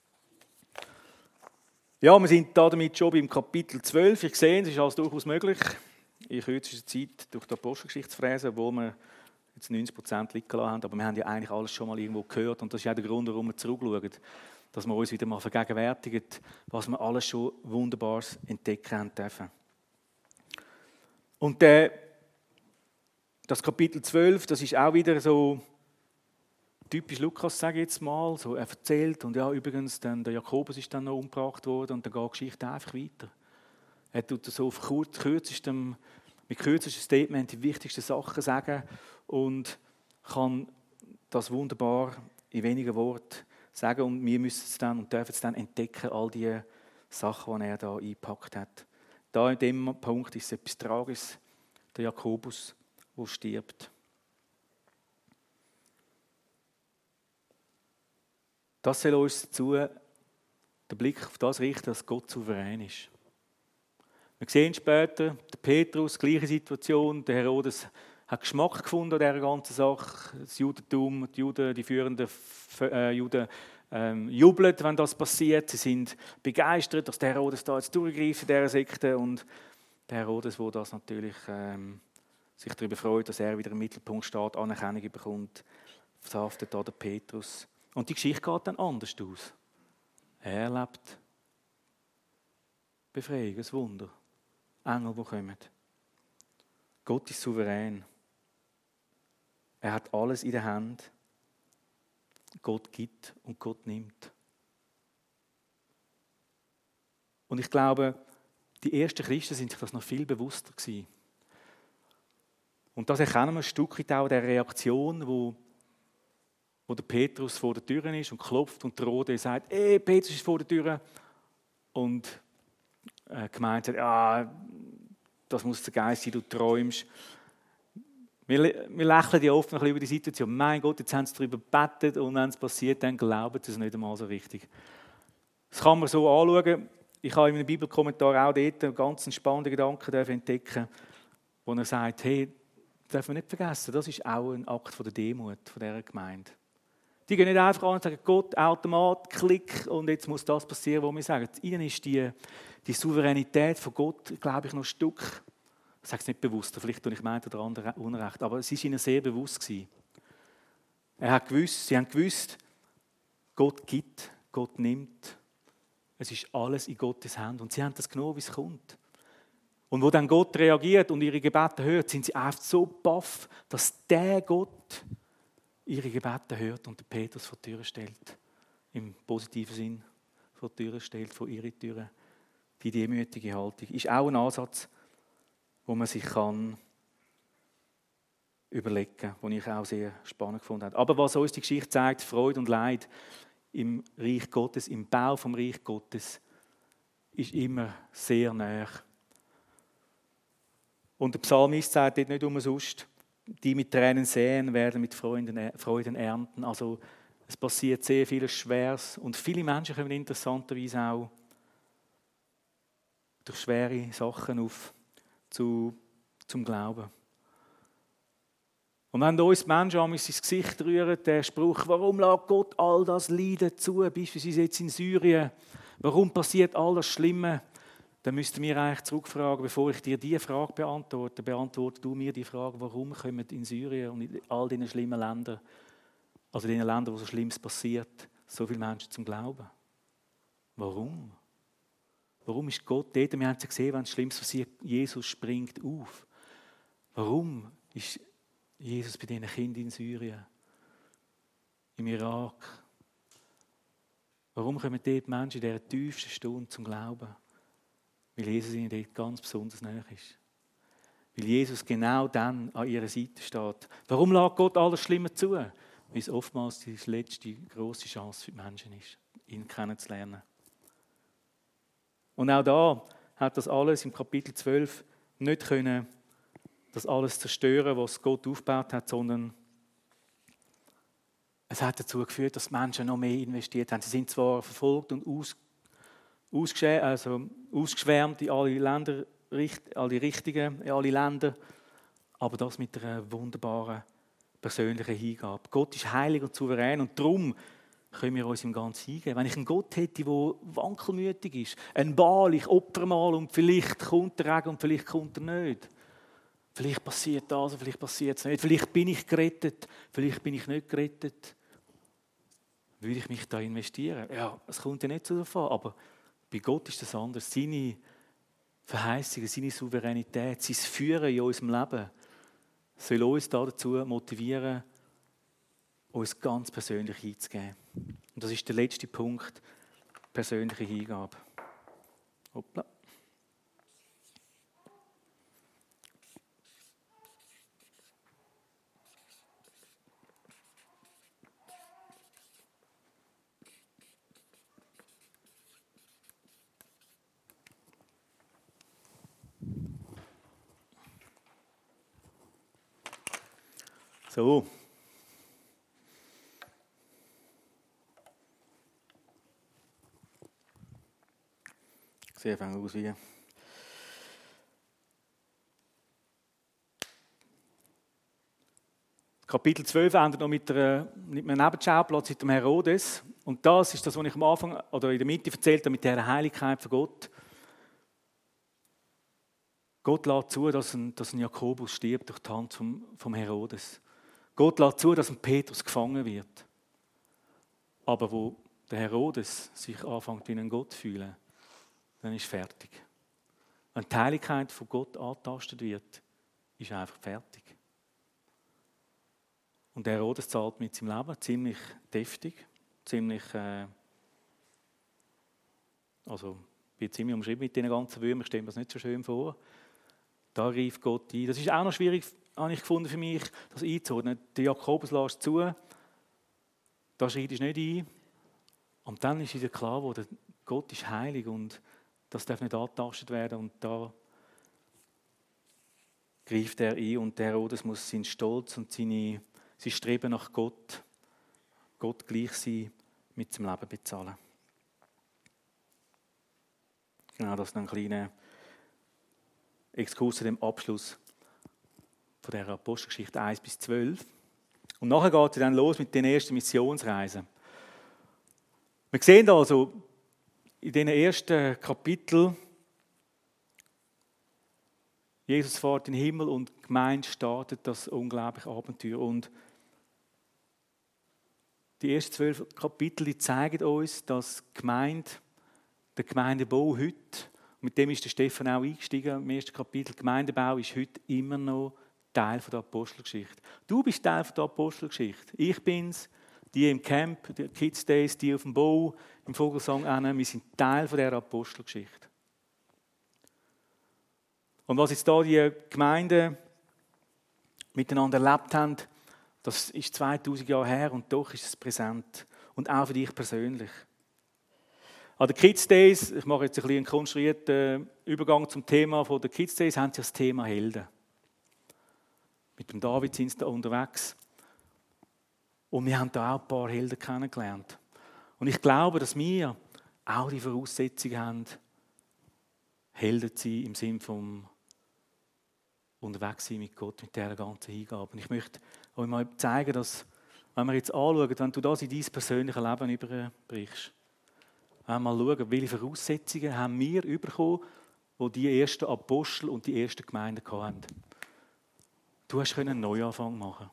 Ja, wir sind damit schon beim Kapitel zwölf. Ich sehe, es ist alles durchaus möglich, in kürzester Zeit durch die Apostelgeschichte zu fräsen, wo wir jetzt neunzig Prozent liegen lassen haben. Aber wir haben ja eigentlich alles schon mal irgendwo gehört. Und das ist auch der Grund, warum wir zurückschauen. Dass wir uns wieder mal vergegenwärtigen, was wir alles schon Wunderbares entdecken haben dürfen. Und der, das Kapitel zwölf, das ist auch wieder so typisch Lukas, sage ich jetzt mal. So, er erzählt, und ja, übrigens, dann, der Jakobus ist dann noch umgebracht worden und dann geht die Geschichte einfach weiter. Er tut so auf kurz, kürzestem, mit kürzestem Statement die wichtigsten Sachen sagen und kann das wunderbar in wenigen Worten sagen. Und wir müssen es dann und dürfen es dann entdecken, all die Sachen, die er da eingepackt hat. Da in dem Punkt ist es etwas Tragisches, der Jakobus, der stirbt. Das soll uns dazu den Blick auf das richten, dass Gott souverän ist. Wir sehen später, der Petrus, gleiche Situation, der Herodes hat Geschmack gefunden an dieser ganzen Sache. Das Judentum, die Juden, die führenden äh, Juden ähm, jubeln, wenn das passiert. Sie sind begeistert, dass der Herodes da jetzt durchgreift in dieser Sekte. Und der Herodes, der das natürlich ähm, sich darüber freut, dass er wieder im Mittelpunkt steht, Anerkennung bekommt, verhaftet da der Petrus. Und die Geschichte geht dann anders aus. Er erlebt Befreiung, ein Wunder. Engel, die kommen. Gott ist souverän. Er hat alles in der Hand. Gott gibt und Gott nimmt. Und ich glaube, die ersten Christen sind sich das noch viel bewusster gewesen. Und das erkennen wir ein Stück weit auch der Reaktion, wo, wo der Petrus vor der Tür ist und klopft und der Rode sagt, ey, Petrus ist vor der Tür. Und äh, gemeint hat, ah, das muss der Geist sein, du träumst. Wir, wir lächeln ja oft ein bisschen über die Situation. Mein Gott, jetzt haben sie darüber gebetet und wenn es passiert, dann glauben sie es nicht einmal so richtig. Das kann man so anschauen. Ich habe in einem Bibelkommentar auch dort einen ganz spannenden Gedanken entdecken, wo er sagt, hey, das darf man nicht vergessen, das ist auch ein Akt von der Demut von dieser Gemeinde. Die gehen nicht einfach an und sagen, Gott, Automat, Klick und jetzt muss das passieren, was wir sagen. Ihnen ist die, die Souveränität von Gott, glaube ich, noch ein Stück, ich sage es nicht bewusst, vielleicht tue ich meinen oder anderen Unrecht, aber es ist ihnen sehr bewusst gewesen. Er hat gewusst, sie haben gewusst, Gott gibt, Gott nimmt. Es ist alles in Gottes Hand und sie haben das genommen, wie es kommt. Und wo dann Gott reagiert und ihre Gebete hört, sind sie einfach so baff, dass der Gott ihre Gebete hört und den Petrus vor die Tür stellt. Im positiven Sinn vor die Tür stellt, vor ihre Türen. Die demütige Haltung ist auch ein Ansatz, wo man sich kann überlegen kann, den ich auch sehr spannend gefunden habe. Aber was uns die Geschichte zeigt, Freude und Leid im Reich Gottes, im Bau vom Reich Gottes, ist immer sehr nah. Und der Psalmist sagt dort nicht umsonst, die mit Tränen säen, werden mit Freuden, Freuden ernten. Also es passiert sehr vieles Schweres und viele Menschen kommen interessanterweise auch durch schwere Sachen auf zu, zum Glauben. Und wenn uns Menschen einmal ins Gesicht rühren, der Spruch, warum lässt Gott all das Leiden zu, beispielsweise jetzt in Syrien, warum passiert all das Schlimme, dann müssten wir eigentlich zurückfragen, bevor ich dir diese Frage beantworte, beantworte du mir die Frage, warum kommen in Syrien und in all diesen schlimmen Ländern, also in den Ländern, wo so Schlimmes passiert, so viele Menschen zum Glauben? Warum? Warum ist Gott dort? Wir haben es gesehen, wenn es Schlimmes passiert, Jesus springt auf. Warum ist Jesus bei diesen Kindern in Syrien, im Irak? Warum kommen dort Menschen in dieser tiefsten Stunde zum Glauben? Weil Jesus ihnen dort ganz besonders nahe ist. Weil Jesus genau dann an ihrer Seite steht. Warum lässt Gott alles Schlimme zu? Weil es oftmals die letzte grosse Chance für die Menschen ist, ihn kennenzulernen. Und auch da hat das alles im Kapitel zwölf nicht können, das alles zerstören, was Gott aufgebaut hat, sondern es hat dazu geführt, dass die Menschen noch mehr investiert haben. Sie sind zwar verfolgt und aus, ausgeschwärmt, also ausgeschwärmt in alle Länder, alle Richtungen, in alle Länder, aber das mit einer wunderbaren persönlichen Hingabe. Gott ist heilig und souverän und darum können wir uns ihm ganz hingeben. Wenn ich einen Gott hätte, der wankelmütig ist, ein Baal, ich opfere mal und vielleicht kommt der Regen und vielleicht kommt er nicht. Vielleicht passiert das und vielleicht passiert es nicht. Vielleicht bin ich gerettet, vielleicht bin ich nicht gerettet. Würde ich mich da investieren? Ja, es kommt ja nicht so davon, aber bei Gott ist das anders. Seine Verheißungen, seine Souveränität, sein Führen in unserem Leben soll uns dazu motivieren, uns ganz persönlich hinzugeben. Und das ist der letzte Punkt, persönliche Hingabe. Hoppla. So. Sehr fang aus wie. Kapitel zwölf endet noch mit, einer, mit einem Nebenschauplatz mit dem Herodes. Und das ist das, was ich am Anfang oder in der Mitte erzählt habe, mit der Heiligkeit von Gott. Gott lässt zu, dass ein, dass ein Jakobus stirbt durch die Hand vom, vom Herodes. Gott lässt zu, dass ein Petrus gefangen wird. Aber wo der Herodes sich anfängt, wie ein Gott zu fühlen, dann ist fertig. Wenn die Heiligkeit von Gott angetastet wird, ist einfach fertig. Und der Herodes zahlt mit seinem Leben ziemlich deftig, ziemlich, äh, also wird ziemlich umschrieben mit diesen ganzen Würmern, ich stelle mir das nicht so schön vor. Da greift Gott ein. Das ist auch noch schwierig, habe ich gefunden für mich, das einzuordnen. Der Jakobus lässt zu, da schreitest du nicht ein. Und dann ist wieder klar, wo der Gott ist heilig und das darf nicht angetastet werden. Und da greift er ein und der Herodes muss seinen Stolz und seine Sie streben nach Gott, Gott gleich sein, mit seinem Leben bezahlen. Genau, das ist ein kleiner Exkurs zu dem Abschluss von der Apostelgeschichte eins bis zwölf. Und nachher geht es dann los mit den ersten Missionsreisen. Wir sehen da also in den ersten Kapiteln, Jesus fährt in den Himmel und die Gemeinde startet das unglaubliche Abenteuer. Und die ersten zwölf Kapitel die zeigen uns, dass die Gemeinde, der Gemeindebau heute, mit dem ist der Stefan auch eingestiegen im ersten Kapitel, der Gemeindebau ist heute immer noch Teil der Apostelgeschichte. Du bist Teil der Apostelgeschichte. Ich bin's, die im Camp, die Kids Days, die auf dem Bau, im Vogelsang, wir sind Teil dieser Apostelgeschichte. Und was jetzt da die Gemeinden miteinander erlebt haben, das ist zweitausend Jahre her und doch ist es präsent. Und auch für dich persönlich. An den Kids Days, ich mache jetzt ein bisschen einen konstruierten Übergang zum Thema von den Kids Days, haben sie das Thema Helden. Mit dem David sind sie da unterwegs. Und wir haben da auch ein paar Helden kennengelernt. Und ich glaube, dass wir auch die Voraussetzungen haben, Helden zu sein im Sinne vom unterwegs sein mit Gott, mit dieser ganzen Hingabe. Und ich möchte euch mal zeigen, dass, wenn wir jetzt anschauen, wenn du das in dein persönliches Leben überbrichst, wenn wir mal schauen, welche Voraussetzungen haben wir bekommen, die die ersten Apostel und die ersten Gemeinden hatten. Du hast einen Neuanfang machen.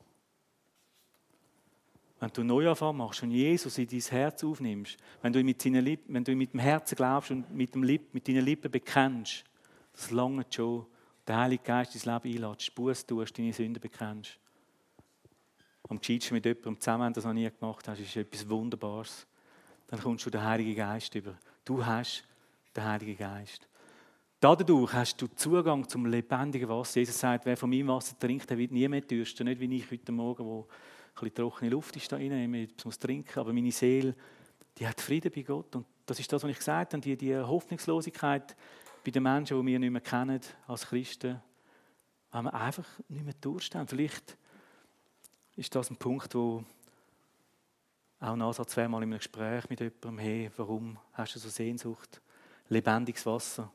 Wenn du einen Neuanfang machst und Jesus in dein Herz aufnimmst, wenn du, mit seinen Lippen, wenn du mit dem Herzen glaubst und mit, dem Lipp, mit deinen Lippen bekennst, das lange schon, der Heilige Geist ins Leben einlässt, Buße tust, deine Sünden bekennst. Am gescheitsten mit jemandem zusammen, das noch nie gemacht hast, ist etwas Wunderbares. Dann kommst du den Heiligen Geist über. Du hast den Heiligen Geist. Dadurch hast du Zugang zum lebendigen Wasser. Jesus sagt, wer von meinem Wasser trinkt, der wird nie mehr dürsten. Nicht wie ich heute Morgen, wo ein bisschen trockene Luft ist da rein, ich muss trinken, aber meine Seele, die hat Frieden bei Gott. Und das ist das, was ich gesagt habe, die, die Hoffnungslosigkeit bei den Menschen, die wir nicht mehr kennen als Christen, wenn wir einfach nicht mehr durchstehen. Vielleicht ist das ein Punkt, wo auch ein Ansatz wäre, mal in einem Gespräch mit jemandem, hey, warum hast du so Sehnsucht? Lebendiges Wasser.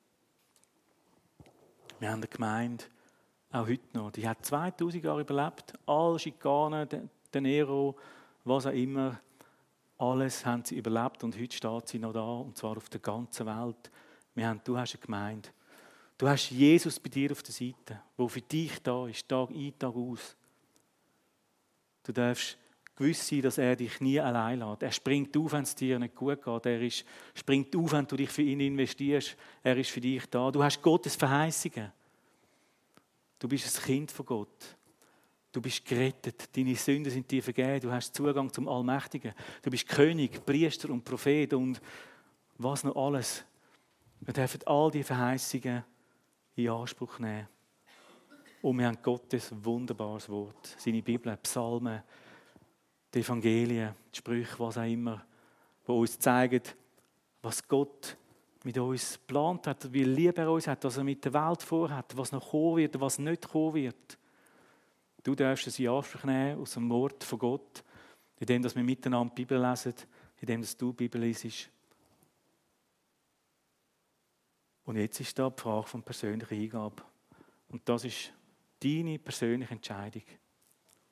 Wir haben eine Gemeinde, auch heute noch, die hat zweitausend Jahre überlebt. Alle Schikanen, der Nero, was auch immer, alles haben sie überlebt und heute steht sie noch da, und zwar auf der ganzen Welt. Wir haben, du hast eine Gemeinde. Du hast Jesus bei dir auf der Seite, der für dich da ist, Tag ein, Tag aus. Du darfst gewiss sein, dass er dich nie allein lässt. Er springt auf, wenn es dir nicht gut geht. Er ist, springt auf, wenn du dich für ihn investierst. Er ist für dich da. Du hast Gottes Verheißungen. Du bist ein Kind von Gott. Du bist gerettet. Deine Sünden sind dir vergeben. Du hast Zugang zum Allmächtigen. Du bist König, Priester und Prophet und was noch alles. Wir dürfen all diese Verheißungen in Anspruch nehmen. Und wir haben Gottes wunderbares Wort. Seine Bibel, Psalmen, die Evangelien, die Sprüche, was auch immer, die uns zeigen, was Gott mit uns geplant hat, wie lieb er uns hat, was er mit der Welt vorhat, was noch kommen wird, was nicht kommen wird. Du darfst es in Anspruch nehmen aus dem Wort von Gott, indem wir miteinander die Bibel lesen, indem du die Bibel liest. Und jetzt ist da die Frage von persönlicher Hingabe. Und das ist deine persönliche Entscheidung.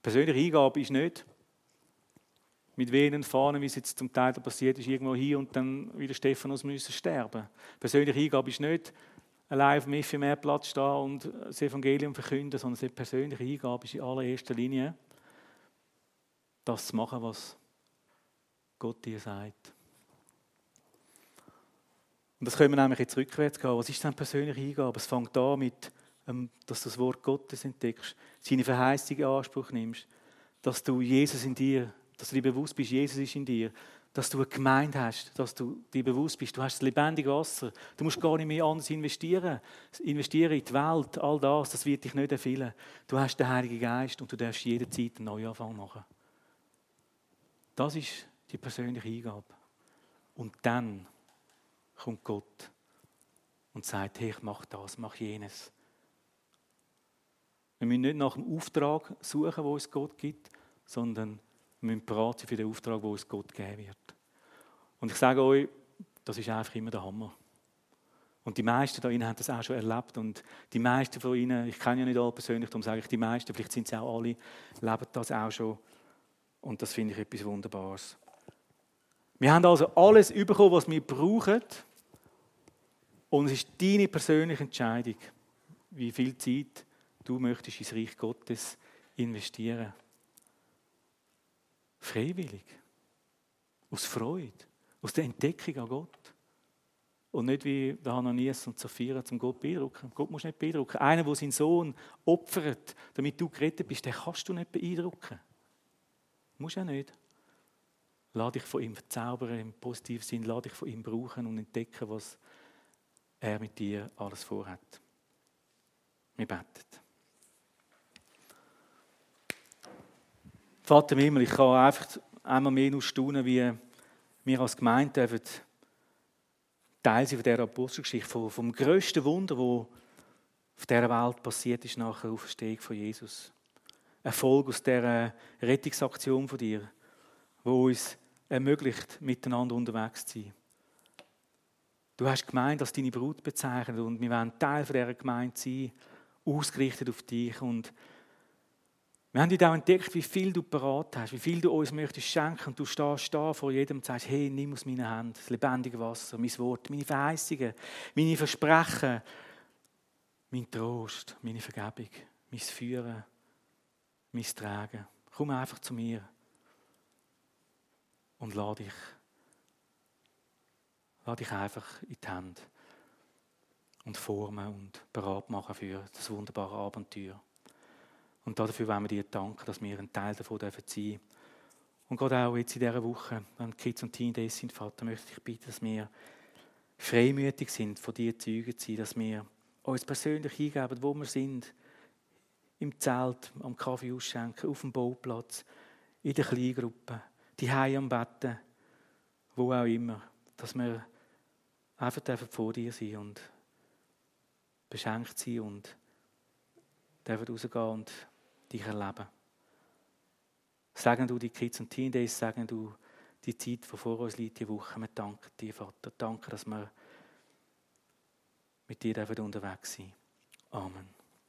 Persönliche Hingabe ist nicht mit Venen fahren, wie es jetzt zum Teil passiert ist, irgendwo hier und dann wie der Stephanus müssen sterben. Persönliche Hingabe ist nicht allein auf dem Ephemerplatz stehen und das Evangelium verkünden, sondern die persönliche Hingabe ist in allererster Linie, das zu machen, was Gott dir sagt. Und das können wir nämlich jetzt rückwärts gehen. Was ist denn persönliche Hingabe? Es fängt an mit, dass du das Wort Gottes entdeckst, seine Verheißung in Anspruch nimmst, dass du Jesus in dir, dass du dir bewusst bist, Jesus ist in dir, dass du eine Gemeinde hast, dass du dir bewusst bist, du hast das lebendige Wasser, du musst gar nicht mehr anders investieren. Investieren in die Welt, all das, das wird dich nicht erfüllen. Du hast den Heiligen Geist und du darfst jederzeit einen Neuanfang machen. Das ist die persönliche Hingabe. Und dann kommt Gott und sagt, hey, ich mache das, mach jenes. Wir müssen nicht nach dem Auftrag suchen, wo es Gott gibt, sondern wir müssen bereit sein für den Auftrag, wo es Gott geben wird. Und ich sage euch, das ist einfach immer der Hammer. Und die meisten da haben das auch schon erlebt. Und die meisten von ihnen, ich kenne ja nicht alle persönlich, darum sage ich die meisten, vielleicht sind es auch alle, leben das auch schon. Und das finde ich etwas Wunderbares. Wir haben also alles bekommen, was wir brauchen. Und es ist deine persönliche Entscheidung, wie viel Zeit du möchtest ins Reich Gottes investieren. Freiwillig. Aus Freude. Aus der Entdeckung an Gott. Und nicht wie der Hananias und Sapphira zum Gott beeindrucken. Gott musst du nicht beeindrucken. Einer, der seinen Sohn opfert, damit du gerettet bist, den kannst du nicht beeindrucken. Musst du auch nicht. Lass dich von ihm verzaubern, im positiven Sinn, lass dich von ihm brauchen und entdecken, was er mit dir alles vorhat. Wir beten. Vater im Himmel, ich kann einfach einmal mehr nur staunen, wie wir als Gemeinde dürfen Teil sind von dieser Apostelgeschichte, vom, vom grössten Wunder, das auf dieser Welt passiert ist nach der Auferstehung von Jesus. Erfolg aus dieser Rettungsaktion von dir, die uns ermöglicht, miteinander unterwegs zu sein. Du hast gemeint, dass deine Brut bezeichnet und wir wollen Teil von dieser Gemeinde sein, ausgerichtet auf dich. Und wir haben auch entdeckt, wie viel du parat hast, wie viel du uns möchtest schenken. Und du stehst da vor jedem und sagst, hey, nimm aus meinen Händen das lebendige Wasser, mein Wort, meine Verheißungen, meine Versprechen, mein Trost, meine Vergebung, mein Führen, mein Tragen. Komm einfach zu mir und lass dich, lass dich einfach in die Hände und formen und bereit machen für das wunderbare Abenteuer. Und dafür wollen wir dir danken, dass wir ein Teil davon sein dürfen. Und gerade auch jetzt in dieser Woche, wenn Kids und Teen Days sind, Vater, möchte ich bitten, dass wir freimütig sind, von dir Zeugen zu sein, dass wir uns persönlich hingeben, wo wir sind, im Zelt, am Kaffee ausschenken, auf dem Bauplatz, in der Kleingruppe, die Hause am Betten, wo auch immer, dass wir einfach vor dir sein und beschenkt sein und dürfen rausgehen und dich erleben. Sagen du die Kids und Teen Days, sagen du die Zeit, die vor uns liegt, die Woche. Wir danken dir, Vater. Danke, dass wir mit dir unterwegs sein dürfen. Amen.